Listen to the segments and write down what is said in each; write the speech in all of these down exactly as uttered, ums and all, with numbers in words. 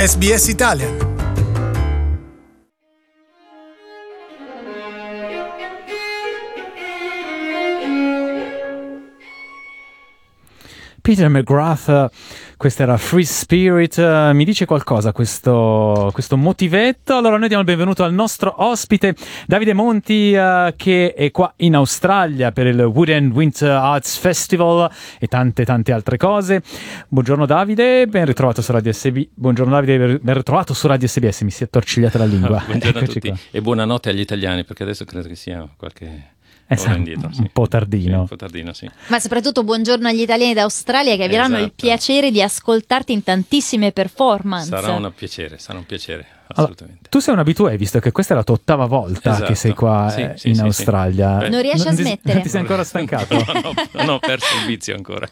S B S Italian. Peter McGrath, questa era Free Spirit. Uh, mi dice qualcosa questo, questo motivetto? Allora noi diamo il benvenuto al nostro ospite Davide Monti, uh, che è qua in Australia per il Wood and Winter Arts Festival e tante tante altre cose. Buongiorno Davide, ben ritrovato su Radio S B S. Buongiorno Davide, ben ritrovato su Radio S B S, mi si è attorcigliata la lingua. Buongiorno Eccoci a tutti qua. E buonanotte agli italiani, perché adesso credo che sia qualche... Eh, sa, indietro, sì. Un po' tardino. Sì, un po' tardino, sì. Ma soprattutto buongiorno agli italiani d'Australia che avranno Esatto. il piacere di ascoltarti in tantissime performance. Sarà un piacere, sarà un piacere, Allora, assolutamente. tu sei un abitué, visto che questa è la tua ottava volta Esatto. che sei qua Sì, eh, sì, in sì, Australia. sì. Non riesci a ti- smettere? Non ti sei ancora stancato? No, no, non ho perso il vizio ancora.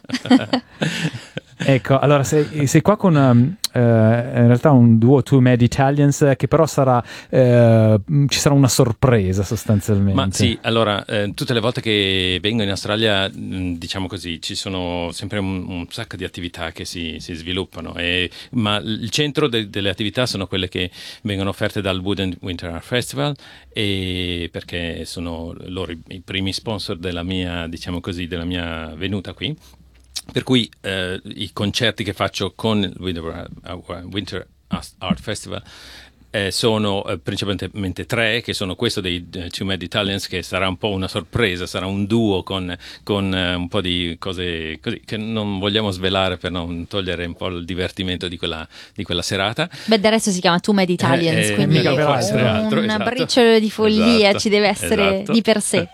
Ecco, allora sei, sei qua con um, eh, in realtà un duo Two Mad Italians, eh, che però sarà eh, ci sarà una sorpresa sostanzialmente. Ma sì, allora, eh, tutte le volte che vengo in Australia, mh, diciamo così, ci sono sempre un, un sacco di attività che si, si sviluppano, e, ma il centro de- delle attività sono quelle che vengono offerte dal Wood and Winter Art Festival, e perché sono loro i, i primi sponsor della mia, diciamo così, della mia venuta qui. Per cui eh, i concerti che faccio con il Winter, uh, Winter Art Festival eh, sono eh, principalmente tre, che sono questo dei uh, Two Mad Italians, che sarà un po' una sorpresa, sarà un duo con, con uh, un po' di cose così che non vogliamo svelare per non togliere un po' il divertimento di quella, di quella serata. Beh, del resto si chiama Two Mad Italians, Eh, eh, quindi mica per altro. un altro, esatto. briciolo di follia Esatto, ci deve essere esatto. di per sé.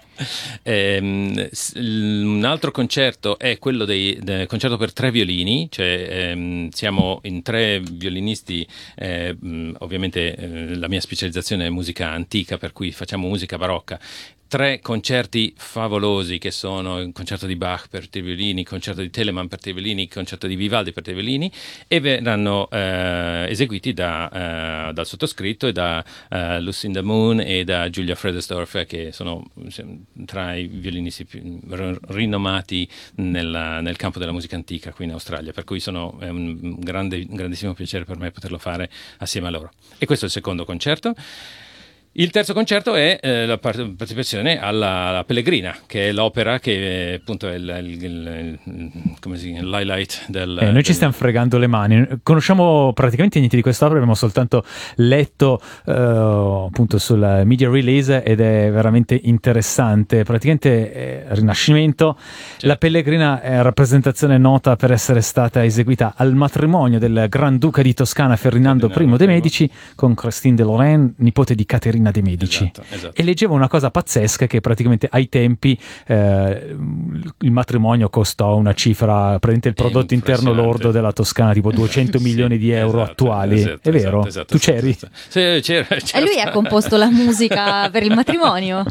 Ehm, s- un altro concerto è quello dei, del concerto per tre violini, cioè ehm, siamo in tre violinisti, eh, mh, ovviamente eh, la mia specializzazione è musica antica, per cui facciamo musica barocca. Tre concerti favolosi che sono il concerto di Bach per tre violini, il concerto di Telemann per tre violini, il concerto di Vivaldi per tre violini, e verranno eh, eseguiti da, eh, dal sottoscritto e da eh, Lucinda Moon e da Julia Fredersdorf, che sono tra i violinisti più rinomati nella, nel campo della musica antica qui in Australia, per cui sono, è un, grande, un grandissimo piacere per me poterlo fare assieme a loro. E questo è il secondo concerto. Il terzo concerto è eh, la partecipazione alla, alla Pellegrina, che è l'opera che appunto è il, il, il, il, come si chiama, l'highlight del... Eh, noi del... ci stiamo fregando le mani, conosciamo praticamente niente di quest'opera, abbiamo soltanto letto eh, appunto sul media release, ed è veramente interessante. Praticamente è Rinascimento. Certo. La Pellegrina è rappresentazione nota per essere stata eseguita al matrimonio del Granduca di Toscana Ferdinando Ferdinando I de' I. Medici con Christine de Lorraine, nipote di Caterina de' Medici. Esatto, esatto. E leggevo una cosa pazzesca, che praticamente ai tempi eh, il matrimonio costò una cifra, praticamente il prodotto interno Impressionante. lordo della Toscana, tipo duecento Sì, milioni di euro esatto, attuali. esatto, È vero? esatto, esatto, Tu c'eri? esatto. Sì, c'ero, E certo. lui ha composto la musica per il matrimonio.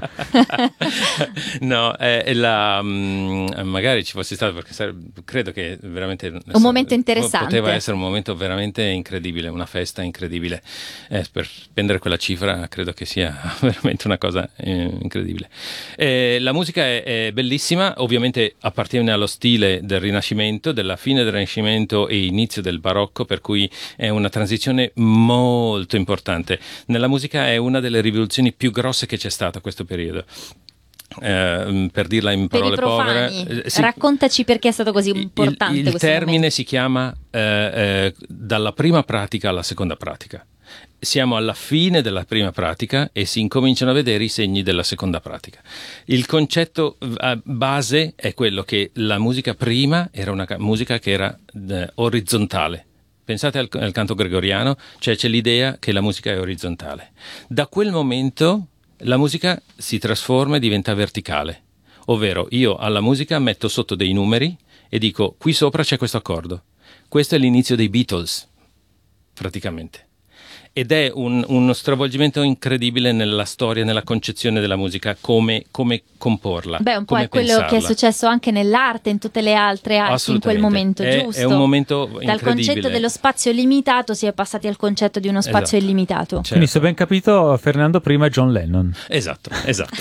No, è la, mh, magari ci fosse stato, perché sare- credo che veramente Un momento interessante. poteva essere un momento veramente incredibile, una festa incredibile. Eh, per spendere quella cifra credo che sia veramente una cosa eh, incredibile. Eh, la musica è, è bellissima, ovviamente appartiene allo stile del Rinascimento, della fine del Rinascimento e inizio del Barocco, per cui è una transizione molto importante. Nella musica è una delle rivoluzioni più grosse che c'è stata a questo periodo. Eh, per dirla in Per i parole profani, povere, eh, sì. raccontaci perché è stato così importante Il, il questo termine momento. si chiama eh, eh, dalla prima pratica alla seconda pratica. Siamo alla fine della prima pratica e si incominciano a vedere i segni della seconda pratica. Il concetto eh, base è quello che la musica prima era una ca- musica che era eh, orizzontale. Pensate al, al canto gregoriano, cioè c'è l'idea che la musica è orizzontale. Da quel momento la musica si trasforma e diventa verticale, ovvero io alla musica metto sotto dei numeri e dico qui sopra c'è questo accordo. Questo è l'inizio dei Beatles, praticamente. ed è un, uno stravolgimento incredibile nella storia, nella concezione della musica, come, come comporla. Beh, un po' come è quello pensarla. che è successo anche nell'arte, in tutte le altre arti in quel momento, è, giusto? È un momento incredibile. Dal concetto dello spazio limitato si è passati al concetto di uno spazio esatto. illimitato. Certo. Quindi, se ben capito, Fernando prima è John Lennon. Esatto, esatto.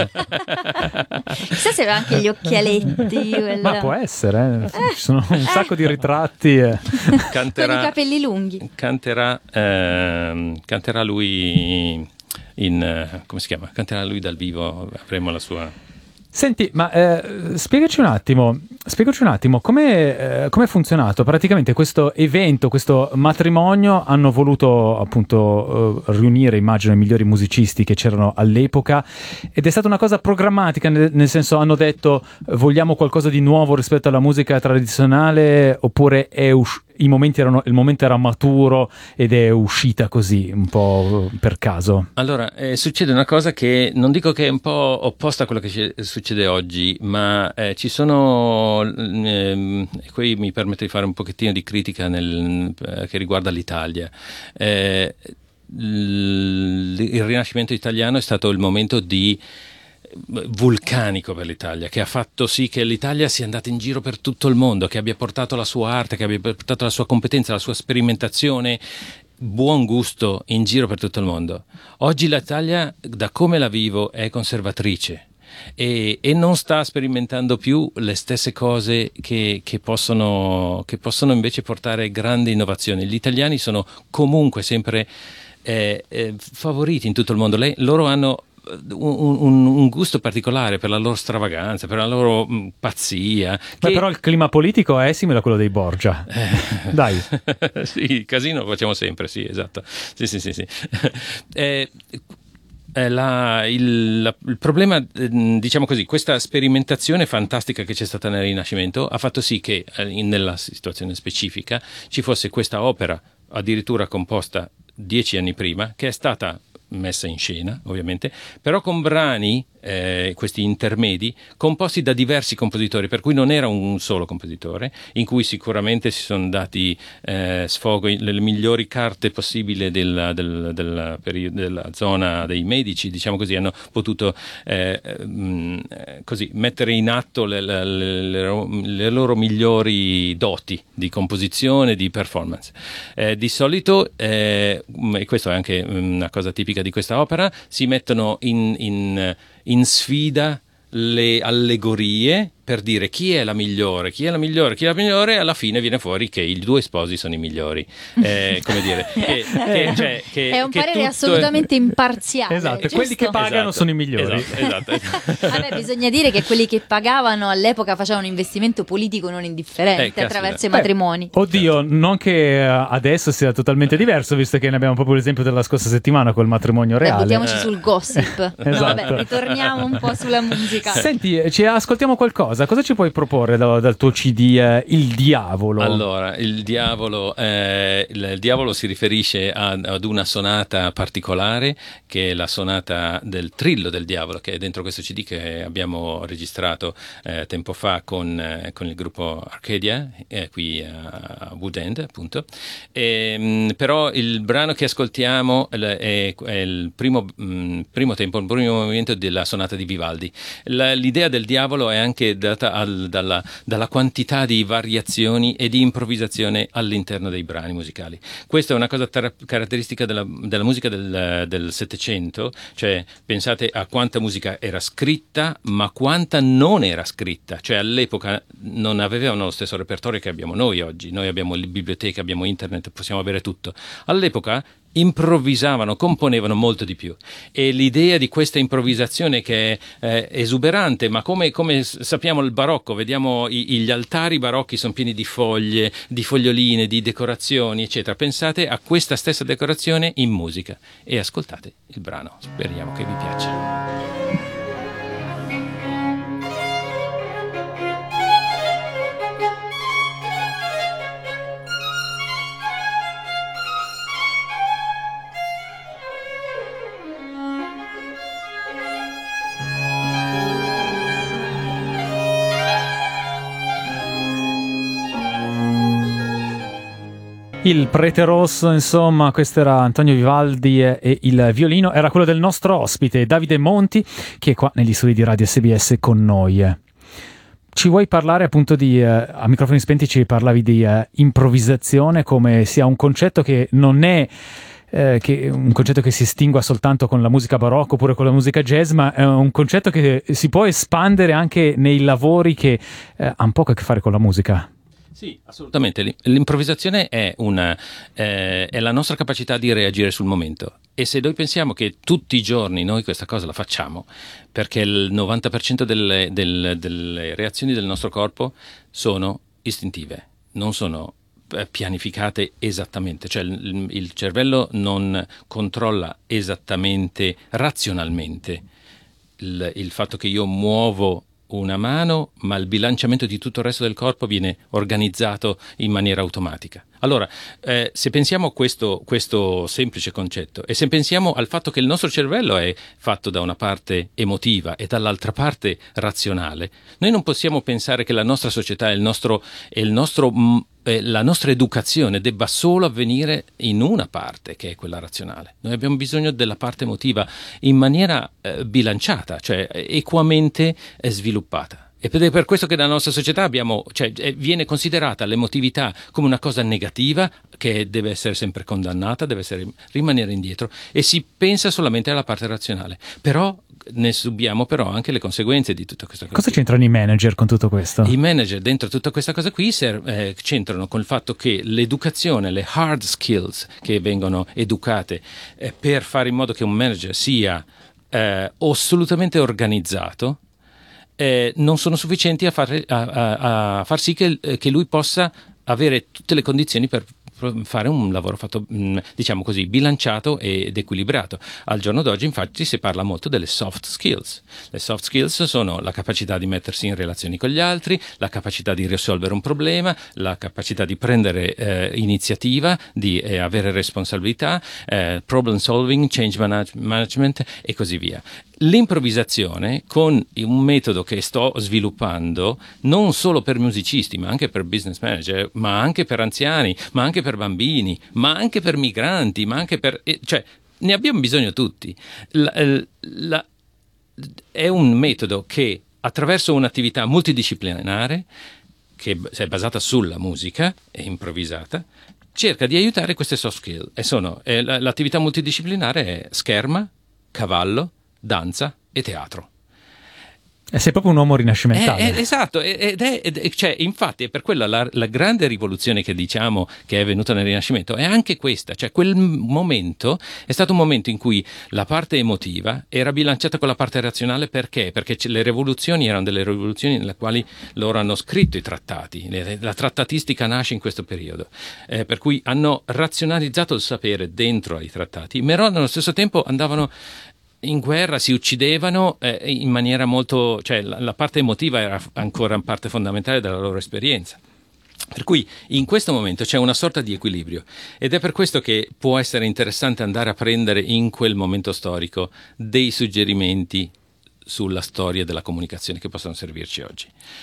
Chissà se aveva anche gli occhialetti. Quel... Ma può essere, eh. Ci sono un eh. sacco di ritratti. E... Canterà, con i capelli lunghi. Canterà, ehm, canterà lui in, eh, come si chiama? Canterà lui dal vivo, avremo la sua... Senti, ma eh, spiegaci un attimo, spiegaci un attimo come eh, è funzionato praticamente questo evento, questo matrimonio. Hanno voluto appunto eh, riunire, immagino, i migliori musicisti che c'erano all'epoca, ed è stata una cosa programmatica, nel, nel senso, hanno detto vogliamo qualcosa di nuovo rispetto alla musica tradizionale, oppure è uscito? I momenti erano, il momento era maturo ed è uscita così un po' per caso? Allora, eh, succede una cosa che non dico che è un po' opposta a quello che ci, succede oggi, ma eh, ci sono, ehm, qui mi permetto di fare un pochettino di critica nel, eh, che riguarda l'Italia. Eh, l, il Rinascimento italiano è stato il momento di vulcanico per l'Italia, che ha fatto sì che l'Italia sia andata in giro per tutto il mondo, che abbia portato la sua arte, che abbia portato la sua competenza, la sua sperimentazione, buon gusto in giro per tutto il mondo. Oggi l'Italia, da come la vivo, è conservatrice e, e non sta sperimentando più le stesse cose che, che, possono, che possono invece portare grandi innovazioni. Gli italiani sono comunque sempre eh, eh, favoriti in tutto il mondo. Lei, loro hanno Un, un, un gusto particolare per la loro stravaganza, per la loro mh, pazzia. Beh, che... però il clima politico è simile a quello dei Borgia. Eh, Dai. Sì, il casino lo facciamo sempre, sì, esatto. Sì, sì, sì, sì. eh, eh, la, il, la, il problema, eh, diciamo così, questa sperimentazione fantastica che c'è stata nel Rinascimento ha fatto sì che eh, nella situazione specifica ci fosse questa opera addirittura composta dieci anni prima, che è stata messa in scena, ovviamente, però con brani, eh, questi intermedi, composti da diversi compositori, per cui non era un solo compositore, in cui sicuramente si sono dati eh, sfogo le migliori carte possibili della, del, del periodo, della zona dei Medici, diciamo così, hanno potuto eh, mh, così mettere in atto le, le, le, le loro migliori doti di composizione, di performance. Eh, di solito, eh, e questo è anche una cosa tipica di questa opera, si mettono in, in, in sfida le allegorie per dire chi è la migliore, chi è la migliore, chi è la migliore, e alla fine viene fuori che i due sposi sono i migliori. Eh, come dire, che, che, cioè, che, è un che parere tutto assolutamente è... imparziale. Esatto, giusto? quelli che pagano esatto, sono i migliori. Esatto, esatto. Vabbè, bisogna dire che quelli che pagavano all'epoca facevano un investimento politico non indifferente eh, attraverso i Beh, matrimoni. Oddio, non che adesso sia totalmente diverso, visto che ne abbiamo proprio l'esempio della scorsa settimana col matrimonio Beh, reale. buttiamoci Eh. sul gossip. No, Esatto. vabbè, ritorniamo un po' sulla musica. Senti, ci ascoltiamo qualcosa? Cosa ci puoi proporre da, dal tuo C D eh, Il Diavolo? Allora, il diavolo, eh, il, il diavolo si riferisce a, ad una sonata particolare, che è la sonata del Trillo del Diavolo, che è dentro questo C D che abbiamo registrato eh, tempo fa con, eh, con il gruppo Arcadia, eh, qui a Wood End, appunto. E, mh, però il brano che ascoltiamo è, è il primo, mh, primo tempo, il primo movimento della sonata di Vivaldi. La, l'idea del diavolo è anche data al, dalla dalla quantità di variazioni e di improvvisazione all'interno dei brani musicali. Questa è una cosa tar- caratteristica della, della musica del, del Settecento, cioè pensate a quanta musica era scritta, ma quanta non era scritta, cioè all'epoca non avevano lo stesso repertorio che abbiamo noi oggi. Noi abbiamo le biblioteche, abbiamo internet, possiamo avere tutto. All'epoca improvvisavano, componevano molto di più, e l'idea di questa improvvisazione che è eh, esuberante, ma come, come sappiamo il barocco, vediamo i, gli altari barocchi sono pieni di foglie, di foglioline, di decorazioni, eccetera. Pensate a questa stessa decorazione in musica e ascoltate il brano, speriamo che vi piaccia. Il prete rosso, insomma, questo era Antonio Vivaldi e, e il violino era quello del nostro ospite Davide Monti, che è qua negli studi di Radio S B S con noi. Ci vuoi parlare appunto di, eh, a microfoni spenti ci parlavi di eh, improvvisazione come sia un concetto che non è eh, che un concetto che si estingua soltanto con la musica barocca oppure con la musica jazz, ma è un concetto che si può espandere anche nei lavori che eh, hanno poco a che fare con la musica. Sì, assolutamente. L'improvvisazione è, una, eh, è la nostra capacità di reagire sul momento. E se noi pensiamo che tutti i giorni noi questa cosa la facciamo, perché il novanta per cento delle, delle, delle reazioni del nostro corpo sono istintive, non sono pianificate esattamente, cioè il, il cervello non controlla esattamente, razionalmente, il, il fatto che io muovo una mano, ma il bilanciamento di tutto il resto del corpo viene organizzato in maniera automatica. Allora, eh, se pensiamo a questo, questo semplice concetto e se pensiamo al fatto che il nostro cervello è fatto da una parte emotiva e dall'altra parte razionale, noi non possiamo pensare che la nostra società e il nostro, e il nostro, eh, la nostra educazione debba solo avvenire in una parte, che è quella razionale. Noi abbiamo bisogno della parte emotiva in maniera eh, bilanciata, cioè equamente eh, sviluppata. Ed è per questo che nella nostra società abbiamo, cioè, viene considerata l'emotività come una cosa negativa che deve essere sempre condannata, deve essere, rimanere indietro, e si pensa solamente alla parte razionale. Però ne subiamo però anche le conseguenze di tutta questa cosa. Cosa c'entrano i manager con tutto questo? I manager dentro tutta questa cosa qui ser- eh, c'entrano con il fatto che l'educazione, le hard skills che vengono educate eh, per fare in modo che un manager sia eh, assolutamente organizzato, Eh, non sono sufficienti a far, a, a, a far sì che, che lui possa avere tutte le condizioni per fare un lavoro fatto, diciamo così, bilanciato ed equilibrato. Al giorno d'oggi infatti si parla molto delle soft skills. Le soft skills sono la capacità di mettersi in relazioni con gli altri, la capacità di risolvere un problema, la capacità di prendere eh, iniziativa, di eh, avere responsabilità, eh, problem solving, change manage- management e così via. L'improvvisazione, con un metodo che sto sviluppando non solo per musicisti ma anche per business manager, ma anche per anziani, ma anche per bambini, ma anche per migranti, ma anche per, cioè ne abbiamo bisogno tutti. La, la, è un metodo che attraverso un'attività multidisciplinare che è basata sulla musica e improvvisata cerca di aiutare queste soft skill, e sono e l'attività multidisciplinare è scherma, cavallo, danza e teatro. E sei proprio un uomo rinascimentale. È, è, esatto, ed è, ed è, cioè, infatti è per quello la, la grande rivoluzione che diciamo che è venuta nel Rinascimento è anche questa, cioè quel momento è stato un momento in cui la parte emotiva era bilanciata con la parte razionale. Perché? Perché le rivoluzioni erano delle rivoluzioni nelle quali loro hanno scritto i trattati, la trattatistica nasce in questo periodo, eh, per cui hanno razionalizzato il sapere dentro ai trattati, però nello stesso tempo andavano in guerra, si uccidevano eh, in maniera molto, cioè la, la parte emotiva era ancora parte fondamentale della loro esperienza. Per cui in questo momento c'è una sorta di equilibrio, ed è per questo che può essere interessante andare a prendere in quel momento storico dei suggerimenti sulla storia della comunicazione che possono servirci oggi.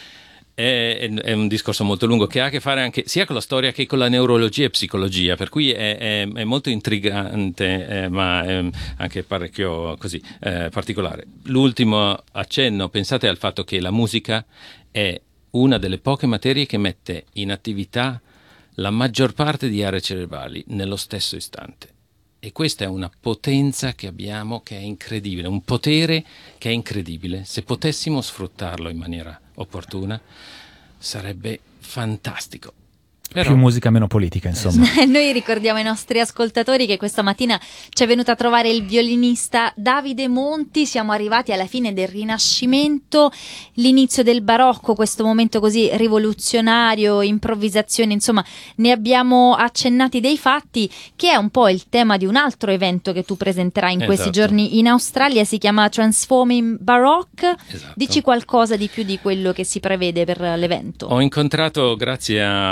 È, è un discorso molto lungo che ha a che fare anche sia con la storia che con la neurologia e psicologia, per cui è, è, è molto intrigante, eh, ma è anche parecchio così eh, particolare. L'ultimo accenno: pensate al fatto che la musica è una delle poche materie che mette in attività la maggior parte di aree cerebrali nello stesso istante. E questa è una potenza che abbiamo che è incredibile, un potere che è incredibile. Se potessimo sfruttarlo in maniera opportuna sarebbe fantastico. Però... più musica, meno politica, insomma. Noi ricordiamo ai nostri ascoltatori che questa mattina ci è venuto a trovare il violinista Davide Monti. Siamo arrivati alla fine del Rinascimento, l'inizio del Barocco, questo momento così rivoluzionario, improvvisazione, insomma ne abbiamo accennati dei fatti, che è un po' il tema di un altro evento che tu presenterai in questi esatto. giorni in Australia, si chiama Transforming Baroque. Esatto. Dici qualcosa di più di quello che si prevede per l'evento. Ho incontrato, grazie a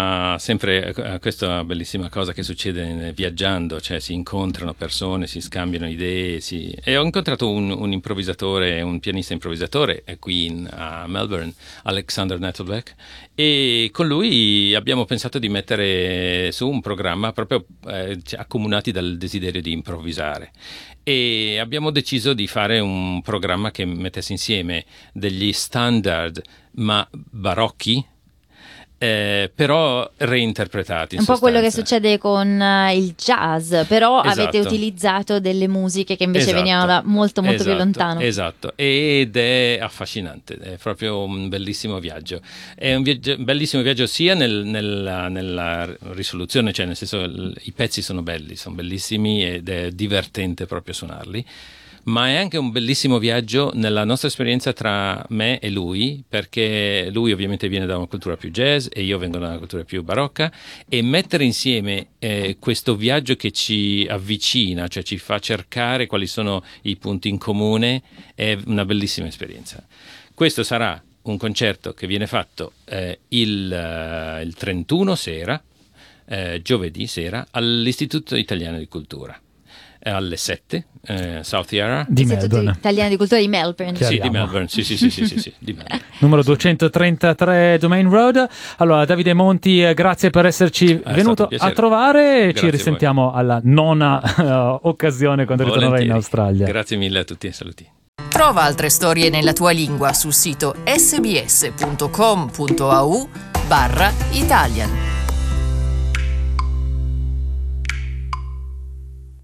sempre eh, questa è una bellissima cosa che succede viaggiando, cioè si incontrano persone, si scambiano idee, si... e ho incontrato un, un improvvisatore, un pianista improvvisatore qui in, a Melbourne, Alexander Nettlebeck, e con lui abbiamo pensato di mettere su un programma proprio eh, accomunati dal desiderio di improvvisare. E abbiamo deciso di fare un programma che mettesse insieme degli standard ma barocchi, eh, però reinterpretati. Un po' quello che succede con uh, il jazz, però esatto. avete utilizzato delle musiche che invece esatto. venivano da molto molto esatto. più lontano. Esatto, ed è affascinante, è proprio un bellissimo viaggio. È un viaggio, bellissimo viaggio sia nel, nella, nella risoluzione, cioè nel senso l- i pezzi sono belli, sono bellissimi ed è divertente proprio suonarli. Ma è anche un bellissimo viaggio nella nostra esperienza tra me e lui, perché lui ovviamente viene da una cultura più jazz e io vengo da una cultura più barocca, e mettere insieme eh, questo viaggio che ci avvicina, cioè ci fa cercare quali sono i punti in comune, è una bellissima esperienza. Questo sarà un concerto che viene fatto eh, il, uh, il trentuno sera, eh, giovedì sera, all'Istituto Italiano di Cultura. Alle sette, eh, South Yarra di Melbourne. Italiano di Cultura di Melbourne. Sì, di Melbourne, sì, sì, sì, sì, sì, sì, di Melbourne. Numero duecentotrentatré Domain Road. Allora, Davide Monti, eh, grazie per esserci È venuto a trovare. Grazie Ci risentiamo alla nona uh, occasione quando ritornerai in Australia. Grazie mille a tutti e saluti. Trova altre storie nella tua lingua sul sito sbs punto com punto a u barra Italian.